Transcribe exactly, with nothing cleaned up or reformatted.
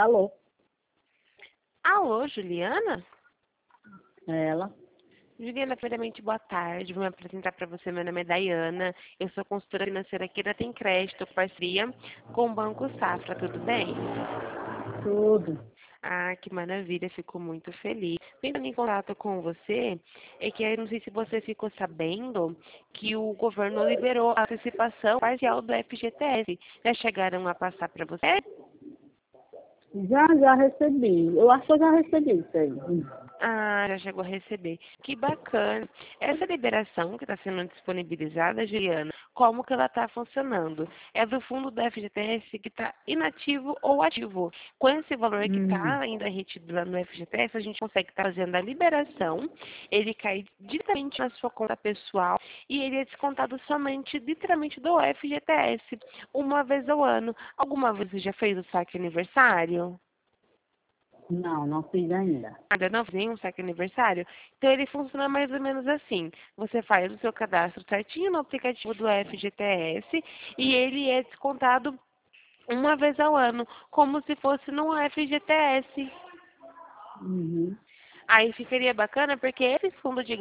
Alô? Alô, Juliana? É ela? Juliana, primeiramente, boa tarde. Vou me apresentar para você. Meu nome é Dayana. Eu sou consultora financeira aqui da Tem Crédito, parceria com o Banco Safra. Tudo bem? Tudo. Ah, que maravilha. Fico muito feliz. Entrando em contato com você, é que eu não sei se você ficou sabendo que o governo liberou a antecipação parcial do F G T S. Já chegaram a passar para você? Já, já recebi. Eu acho que eu já recebi isso aí. Ah, já chegou a receber. Que bacana. Essa liberação que está sendo disponibilizada, Juliana, como que ela está funcionando? É do fundo do F G T S que está inativo ou ativo. Com esse valor que Hum. está ainda retido lá no F G T S, a gente consegue estar fazendo a liberação, ele cai diretamente na sua conta pessoal e ele é descontado somente, literalmente, do F G T S, uma vez ao ano. Alguma vez você já fez o saque aniversário? Não, não fiz ainda. Ainda não fez nenhum saque aniversário? Então ele funciona mais ou menos assim. Você faz o seu cadastro certinho no aplicativo do F G T S e ele é descontado uma vez ao ano, como se fosse no F G T S. Uhum. Aí ficaria bacana porque esse fundo de